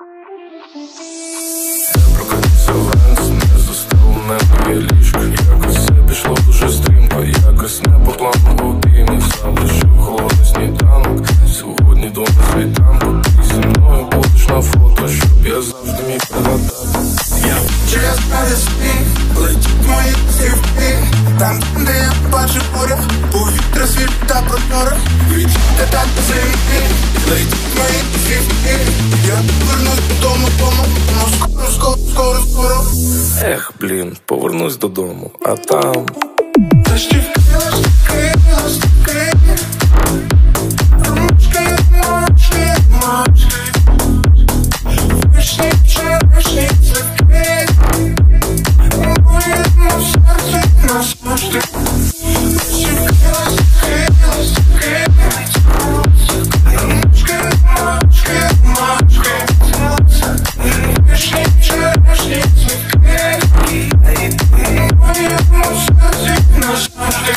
Прокатився вранці, не заставлене моє ліжко. Якось все пішло дуже стрімко, якось не по плану обіймів. Залишив холодний сніданок. Сьогодні до світанку. Ти зі мною будеш на фото, щоб я завжди міг пригадати. Я через мене спів, летять мої сівки. Там, де я бачу море, повітря світло та прозоре. Відчуйте так по землі, летять мої сівки. Я повернусь додому, скоро. Ех, блін, повернусь додому, а там Ластівки, ручки, мочки. Вишні, черешні, цвітки. Моєму серці назавжди. Ластівки, ручки, мочки. Вишні, черешні, цвітки. Моєму серці назавжди.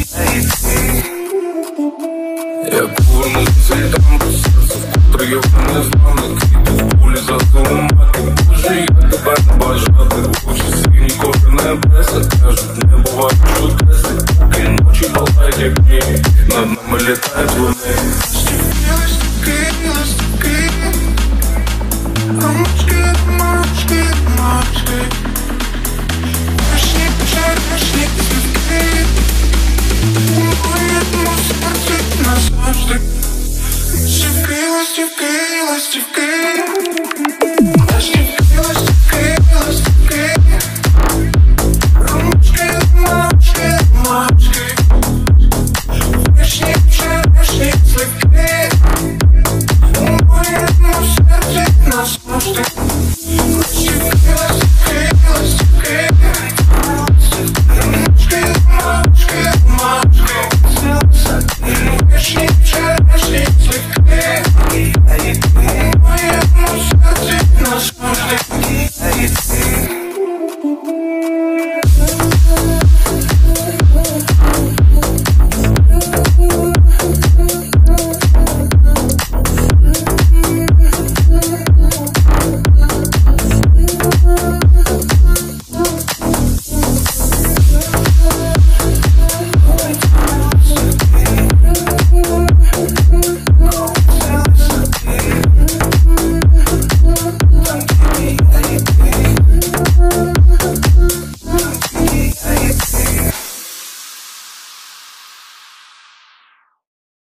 я повернусь до світанку. Серце вкотре я вже не знаю. Квіти в полі задумати. Боже, я тебе не бажати. Очі сині, кори небеса. Кажуть, не бувають чудеси. Поки ночі палають, як дні. Над нами літають вони. Ластівки, ручки, мочки. Вишні, черешні, цвітки. У моєму серці назавжди. Ластівки,